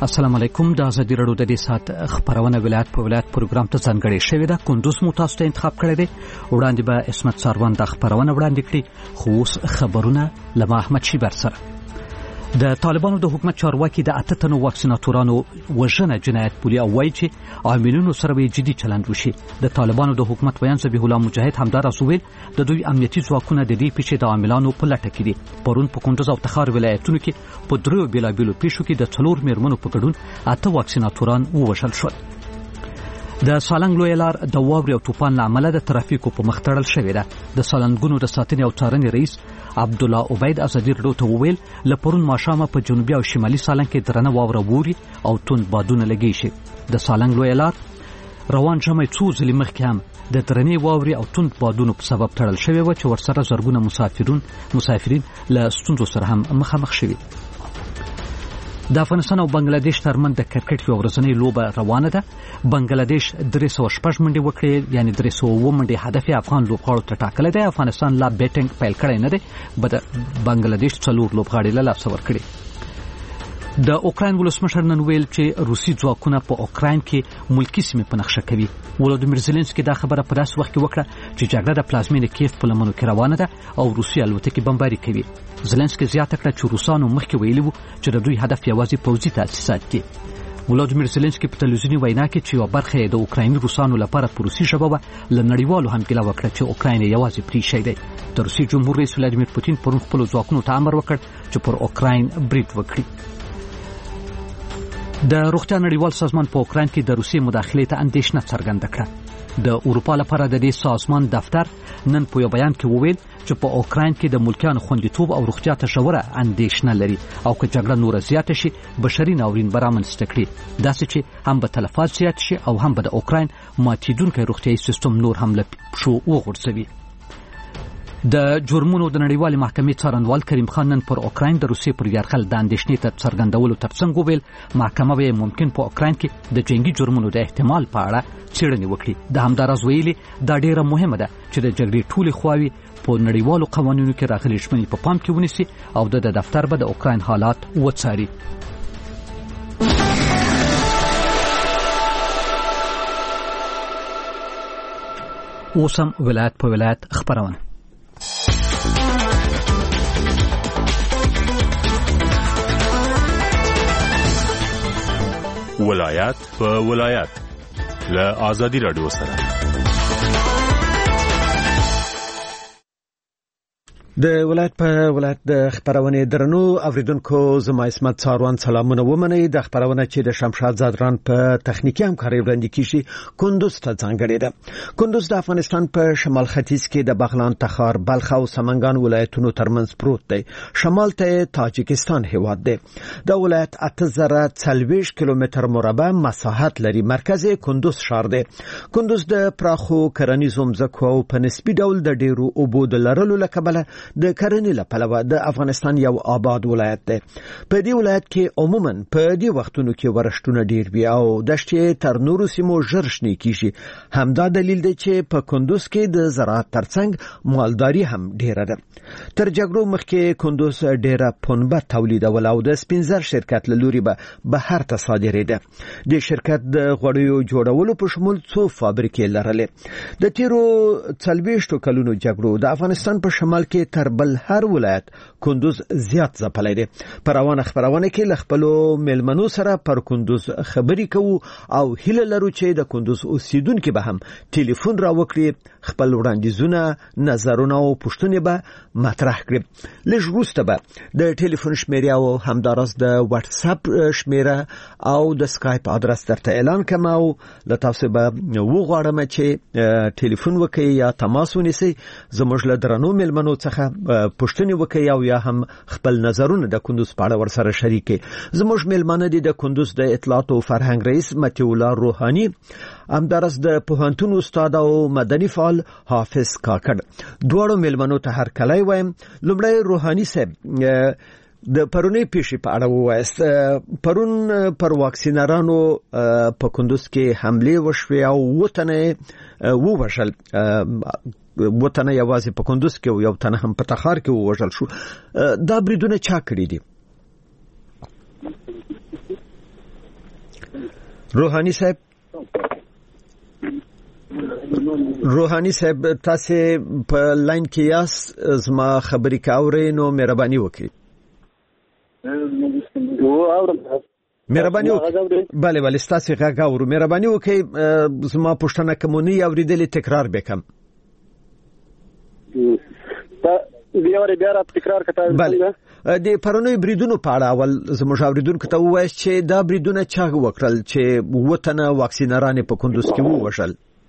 السلام علیکم. د ازادي رادیو د دې سات خبرونه ولایت په ولایت پروګرام ته ځانګړې شوې ده. کندوز مو تاسو ته انتخاب کړی دی. وړاندې به اسمت ساروان د خبرونه وړاندې کړي. خو اوس خبرونه له احمد شیبر سره. د طالبانو د حکومت چارواکي د 8 تنو واکسیناتورانو وژنه جنایت بولي او وایي چې عاملونو سره به جدي چلند وشي. د طالبانو د حکومت ویان ذبیح الله مجاهد همدار اسویل د دوی امنیتي ځواکونه د دې پیښې د عاملانو په لټه کې دي. پرون په کندوز او تخار ولایتونو کې په دریو بیلابیلو پیښو کې د 4 میرمنو په ګډون 8 واکسیناتوران ووژل شول. د سالنګ لوی لار د واورې او طوفان لامل د ترافیکو په مخ تړل شوې ده. د سالنګونو د ساتنې او څارنې رئیس عبدالله عبید ازادي رادیو ته وویل له پرون ماښامه په جنوبي او شمالي سالنګ کې درنه واوره ووري او توند بادونه لګي شي. د سالنګ لوی لار روان ژمی څو ځلې مخکې هم د درنې واورې او توند بادونو په سبب تړل شوی و چې ورسره زرګونه مسافرین له ستونزو سره هم مخامخ شوي. د افغانستان او بنگلاديش ترمن د کرکټ یو ورځنی لوبه روانه ده. بنگلاديش 306 منډې وکړې، یعنی 309 منډې هدف افغان لوبغاړو ته ټاکلی دی. افغانستان لا بیټینګ پیل کړی نه دی. بنگلاديش 4 لوبغاړي له لاسه ورکړي. د اوکراین ولسمشر نن ویل چې روسي ځواکونه په اوکراین کې ملکی سیمې په نقشه کوي. ولادیمیر زيلنسکي دا خبره په داس وخت کې وکړه چې جګړه د پلازمینې کیف په لمنو کې روانه ده او روسي الوتکې بمباري کوي. زيلنسکي زیاته کړه چې روسانو مخکې ویلي وو چې د دوی هدف یوازې پوځي تاسیسات دي. ولادیمیر زيلنسکي په تلویزیونی وینا کې چې یو برخه د اوکرایني روسانو لپاره په روسي ژبه و لنړیوالو هم ګیله وکړه چې اوکراین یوازې پری شي دی. د روسي جمهور رئیس ولادیمیر پوتین پرون خپل ځواکونو ته امر وکړ چې پر اوکراین برید وکړي. د روغتیا نړیوال سازمان په اوکراین کې د روسي مداخلې ته اندېښنه څرګنده کړه. د اروپا لپاره د دې سازمان دفتر نن په یو بیان کې وویل چې په اوکراین کې د ملکیانو خوندیتوب او روغتیا ته ژوره اندېښنه لري او که جګړه نوره زیاته شي بشري ناورین به رامنځته کړي، داسې چې هم به تلفات زیات شي او هم به د اوکراین ماتېدونکی روغتیایي سیستم نور هم له پښو وغورځوي. د جرمونو د نړیوالې محکمې څارنوال کریم خان نن پر اوکراین د روسیې پر یرغل د اندېښنې تر څرګندولو ترڅنګ وویل محکمه به ممکن په اوکراین کې د جنگي جرمونو د احتمال په اړه څېړنې وکړي. د همداراز ویلي دا ډیره مهمه ده چې د جګړې ټولې خواوې په نړیوالو قوانینو کې راغلي ژمنې په پام کې ونیسي او د دفتر به د اوکراین حالات وڅاري. اوسم ولایت په ولایت خبرونه. ولایت په ولایت له ازادي رادیو سره. د ولایت په ولایت د خبرونه درنو اوریدونکو زما اسمت ساروان سلامونه ومنئ. د خبرونه چې د شمشاد زادران په تخنیکی همکاري وړاندې کیږي کندوز ته ځانګړې ده. کندوز د افغانستان په شمال ختیځ کې د بغلان، تخار، بلخ او سمنګان ولایتونو ترمنځ پروت دی. شمال ته تاجکستان هیواد دی. د ولایت 8040 کیلومتر مربع مساحت لري. مرکز کندوز ښار دی. کندوز د پراخو کرنیزو ځمکو او په نسبي ډول د ډیرو اوبو د لرلو لپاره د کرنې لپاره د افغانستان یو آباد ولایت دی. په دې ولایت کې عموما په دې وختونو کې ورښتونه ډیر وي او دشتې تر نورو سیمو ژر شنې کیږي. همدا دلیل دی چې په کندوز کې د زراعت ترڅنګ مالداري هم ډیره ده. تر جګړو مخکې کندوز ډیره پنبه تولیدول او د سپینزر شرکت له لوري به بهر ته صادرېده. د شرکت د غوړیو جوړولو په شمول څو فابریکې لرلې. د تیرو 40 کلونو جګړو د افغانستان په شمال کې تر بل هر ولایت کندوز زیات ځپلی دی. پر روانه خبرونه کې له خپلو میلمنو سره پر کندوز خبرې کوو او هیله لرو چې د کندوز اوسیدونکو به هم ټلیفون را وکړي، خپل وړاندیزونه، نظرونه او پوښتنې به مطرح کړي. لږ وروسته به د ټلیفون شمیره او همداراز د واتس اپ شمیره او د سکایپ ادرس درته اعلان کوم او له تاسو به وغواړم چې ټلیفون وکړئ یا تماس ونیسئ. زموږ له درنو میلمنو څخه پوښتنې وکړئ او یا هم خپل نظرونه د کندوز په اړه ورسره شریکئ. زموږ میلمانه دي د کندوز د اطلاعات او فرهنګ رئیس متي الله روحاني، همدارس د پوهنتون استاد او مدني فعال حافظ کاکړ. دواړو میلمنو ته هر کله وایم. لومړی روحاني صاحب د پرونی پیښې په اړه ووایست. پرون پر واکسینرانو په کندوز کې حمله وشوه او وطن ووژل. وطن یوازې په کندوز کې یو تنه هم په تخار کې ووژل شو. دا بریدونه چا کړی دي؟ روحاني صاحب تاسو په لاین کې یاست زما خبرې کاورې نو مهرباني وکړئ. مهرباني وکړئ. بله ستاسو غږ اورو. مهرباني وکړئ زما پوښتنه کومونی اوریدلې تکرار وکم. بیا را تکرار کړه. بله د پرونی بریدونو په اړه اول زموږ اوریدونکو ته ووایي چې دا بریدونه چا وکړل چې وطن واکسینران په کندوز کې ووژل.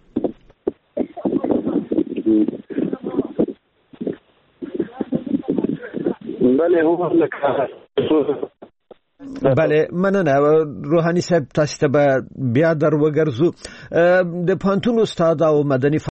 بله مننه روحاني صاحب تاسو ته بیا در وګرځو. د پانتون استاد او مدني